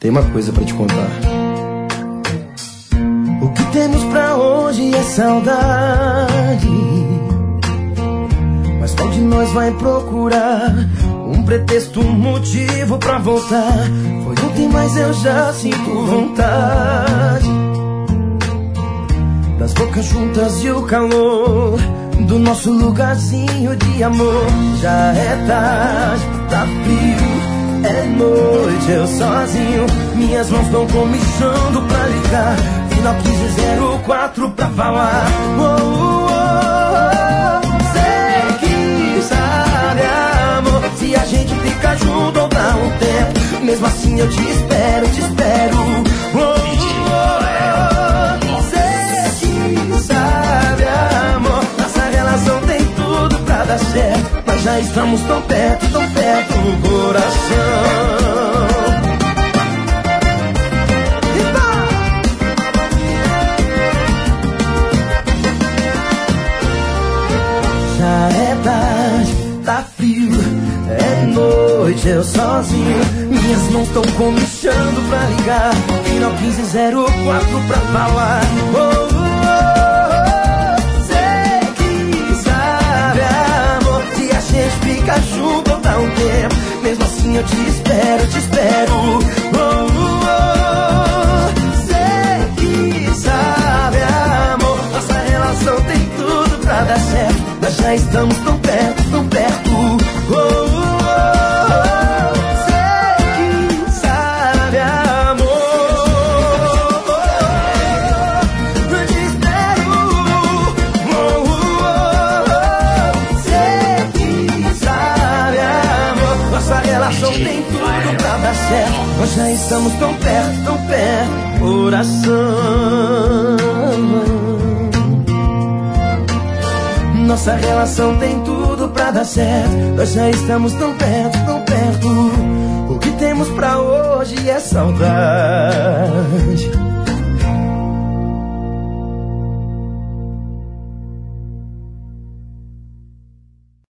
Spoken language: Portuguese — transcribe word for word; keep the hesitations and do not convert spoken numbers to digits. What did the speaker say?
tem uma coisa pra te contar. O que temos pra hoje é saudade, mas qual de nós vai procurar um pretexto, um motivo pra voltar? Foi ontem, mas eu já sinto vontade das bocas juntas e o calor do nosso lugarzinho de amor. Já é tarde, tá frio, é noite, eu sozinho. Minhas mãos estão comichando pra ligar. Final quinze zero quatro pra falar. Oh, oh, oh. Sei que sabe, amor, se a gente fica junto ou dá um tempo. Mesmo assim eu te espero, te espero. Oh, oh, oh. Sei que sabe, amor, nossa relação tem tudo pra dar certo, mas já estamos tão perto, tão perto do coração. Já é tarde, tá frio, é noite, eu sozinho. Minhas mãos tão comichando pra ligar. Final quinze zero quatro pra falar. Oh, oh, oh. Sei que sabe, amor, se a gente fica junto ou dá um tempo. Mesmo assim eu te espero, te espero. Oh, oh, oh. Sei que sabe, amor, nossa relação tem tudo pra dar certo, mas já estamos tão perto, tão perto. Oh, oh, oh. Sei que sabe, amor, eu te espero. Oh, oh, oh. Sei que sabe, amor, nossa relação tem tudo pra dar certo, nós já estamos tão perto, tão perto, coração. Nossa relação tem tudo pra dar certo, nós já estamos tão perto, tão perto. O que temos pra hoje é saudade.